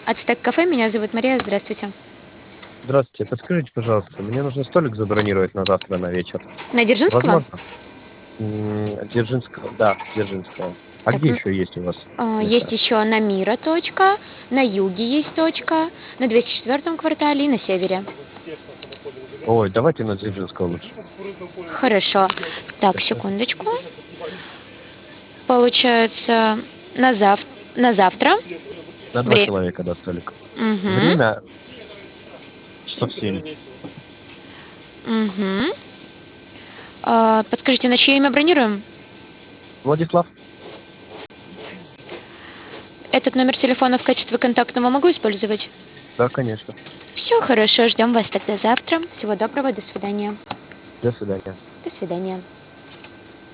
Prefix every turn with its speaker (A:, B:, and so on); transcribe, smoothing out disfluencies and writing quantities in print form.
A: Ацтек кафе, меня зовут Мария, здравствуйте.
B: Здравствуйте, подскажите, пожалуйста, мне нужно столик забронировать на завтра на вечер.
A: На Дзержинского?
B: Возможно? Дзержинского, да, Дзержинского. А
A: Так,
B: где еще есть у вас
A: есть
B: места?
A: еще на Мира точка, на юге есть точка, на 204-м квартале и на севере.
B: Ой, давайте на Дзержинского лучше.
A: Хорошо. Так,
B: Спасибо.
A: секундочку. Получается, на, на завтра.
B: На два
A: Время.
B: человека, да, столик.
A: Угу.
B: Время часов 7.
A: Угу. Подскажите, на чье имя бронируем?
B: Владислав?
A: Этот номер телефона в качестве контактного могу использовать?
B: Да, конечно.
A: Все хорошо, ждем вас тогда завтра. Всего доброго, до свидания.
B: До свидания.
A: До свидания.